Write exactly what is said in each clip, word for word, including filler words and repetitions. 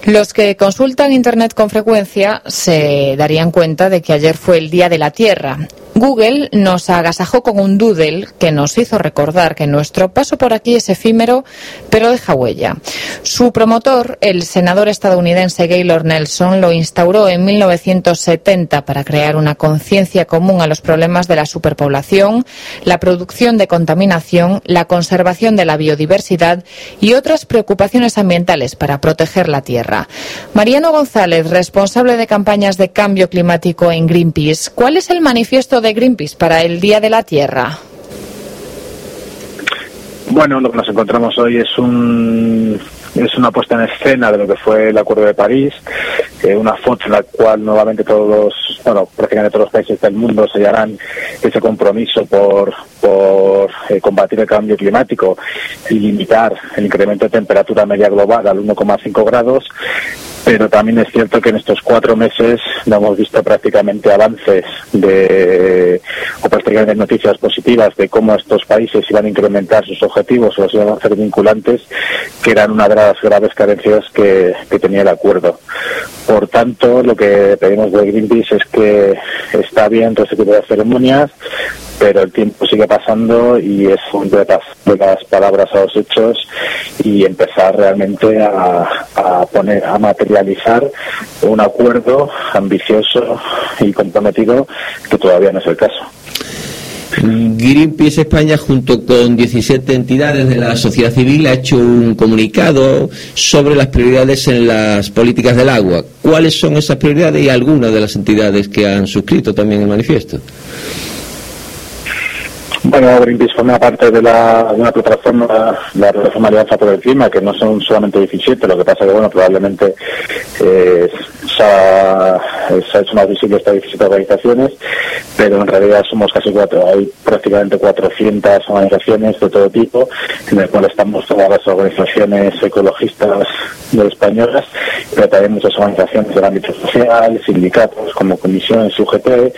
Los que consultan Internet con frecuencia se darían cuenta de que ayer fue el Día de la Tierra. Google nos agasajó con un doodle que nos hizo recordar que nuestro paso por aquí es efímero, pero deja huella. Su promotor, el senador estadounidense Gaylord Nelson, lo instauró en mil novecientos setenta para crear una conciencia común a los problemas de la superpoblación, la producción de contaminación, la conservación de la biodiversidad y otras preocupaciones ambientales para proteger la tierra. Mariano González, responsable de campañas de cambio climático en Greenpeace, ¿cuál es el manifiesto de Greenpeace para el Día de la Tierra? Bueno, lo que nos encontramos hoy es un es una puesta en escena de lo que fue el Acuerdo de París, eh, una foto en la cual nuevamente todos los, bueno, prácticamente todos los países del mundo sellarán ese compromiso por por eh, combatir el cambio climático y limitar el incremento de temperatura media global al uno coma cinco grados. Pero también es cierto que en estos cuatro meses no hemos visto prácticamente avances de, o prácticamente noticias positivas de cómo estos países iban a incrementar sus objetivos o los iban a hacer vinculantes, que eran una de las graves carencias que, que tenía el acuerdo. Por tanto, lo que pedimos de Greenpeace es que está bien todo ese tipo de ceremonias, pero el tiempo sigue pasando y es momento de pasar de las palabras a los hechos y empezar realmente a, a poner, a materializar un acuerdo ambicioso y comprometido, que todavía no es el caso. Greenpeace España, junto con diecisiete entidades de la sociedad civil, ha hecho un comunicado sobre las prioridades en las políticas del agua. ¿Cuáles son esas prioridades y algunas de las entidades que han suscrito también el manifiesto? Bueno, Greenpeace forma parte de, la, de una plataforma, la plataforma Alianza por el Clima, que no son solamente diecisiete, lo que pasa que, bueno, probablemente eh, se, ha, se ha hecho más visible estas diecisiete organizaciones, pero en realidad somos casi cuatro, hay prácticamente cuatrocientas organizaciones de todo tipo, en el cual estamos todas las organizaciones ecologistas españolas, pero también muchas organizaciones del ámbito social, sindicatos como comisiones, U G T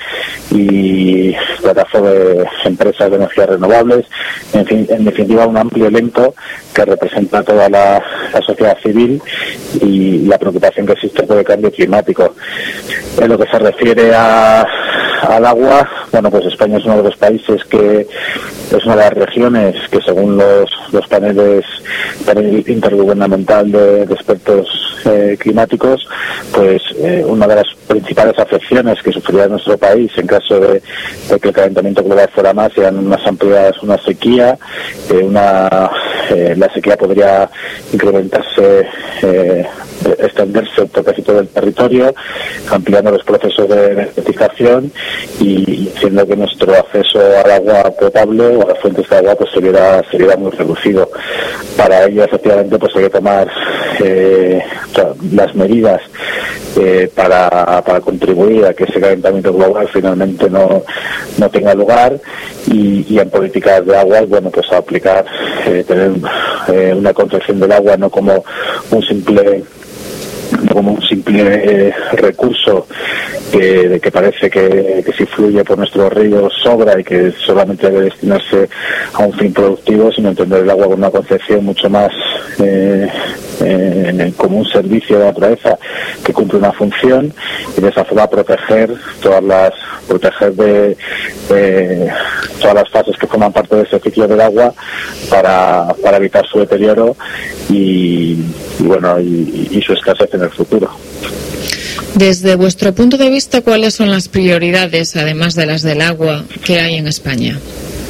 y plataforma de empresas de energías renovables, en fin, en definitiva un amplio elenco que representa toda la, la sociedad civil y la preocupación que existe por el cambio climático. En lo que se refiere a, al agua, bueno, pues España es uno de los países que es una de las regiones que, según los, los paneles panel intergubernamental de, de expertos eh, climáticos, pues eh, una de las principales afecciones que sufriría nuestro país en caso de, de que el calentamiento global fuera más sean unas amplias, una sequía, eh, una eh, la sequía podría incrementarse, eh, extenderse por casi todo el territorio, ampliando los procesos de energetización y haciendo que nuestro acceso al agua potable o a las fuentes de agua pues se viera, se viera muy reducido. Para ello, efectivamente, pues hay que tomar eh, las medidas eh, para, para contribuir a que ese calentamiento global finalmente no, no tenga lugar y, y en políticas de agua, bueno, pues a aplicar, eh, tener eh, una concepción del agua no como un simple como un simple eh, recurso que, que parece que, que si fluye por nuestros ríos sobra y que solamente debe destinarse a un fin productivo, sino entender el agua con una concepción mucho más eh, eh, como un servicio de la naturaleza que cumple una función y de esa forma proteger todas las proteger de, de todas las fases que forman parte de ese ciclo del agua para, para evitar su deterioro y, y bueno y, y su escasez en el futuro. Desde vuestro punto de vista, ¿cuáles son las prioridades, además de las del agua, que hay en España?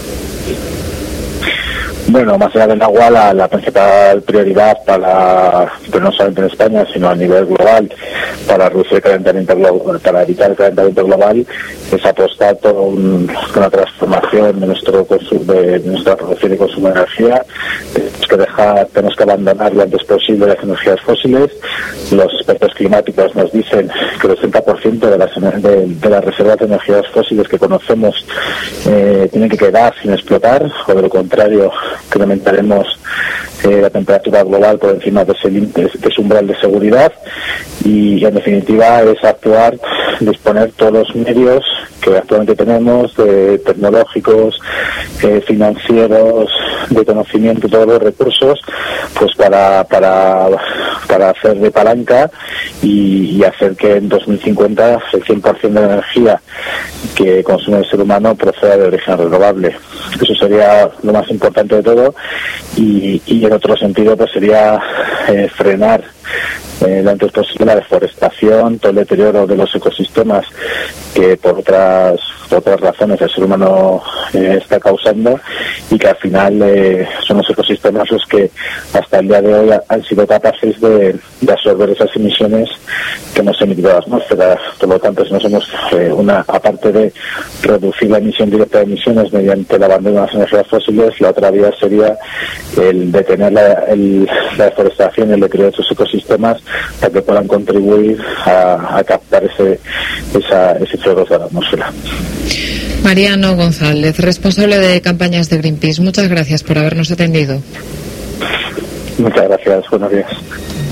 Bueno, más allá del agua, la, la principal prioridad para, pero no solamente en España, sino a nivel global, para reducir el calentamiento global, para evitar el calentamiento global, es apostar por un, una transformación de nuestro consumo, de nuestra producción y consumo de energía. Tenemos que dejar, tenemos que abandonar lo antes posible las energías fósiles. Los expertos climáticos nos dicen que el ochenta por ciento de las, de, de las reservas de energías fósiles que conocemos eh, tienen que quedar sin explotar, o de lo contrario incrementaremos eh, la temperatura global por encima de ese, de ese umbral de seguridad y en definitiva es actuar, disponer todos los medios que actualmente tenemos, de tecnológicos, eh, financieros, de conocimiento, todos los recursos, pues para para para hacer de palanca y, y hacer que en dos mil cincuenta el cien por ciento de la energía que consume el ser humano proceda de origen renovable. Eso sería lo más importante de todo, y, y en otro sentido pues sería eh, frenar eh, lo antes posible la deforestación, todo el deterioro de los ecosistemas que por otras por otras razones el ser humano eh, está causando, y que al final eh, son los ecosistemas los que hasta el día de hoy han sido capaces de, de absorber esas emisiones que nos emite la atmósfera. Por lo tanto, si no somos eh, una, aparte de reducir la emisión directa de emisiones mediante el abandono de las energías fósiles, la otra vía sería el detener la, el, la deforestación y el deterioro de esos ecosistemas para que puedan contribuir a, a captar ese esa, ese C O dos de la atmósfera. Mariano González, responsable de campañas de Greenpeace, muchas gracias por habernos atendido. Muchas gracias, buenos días.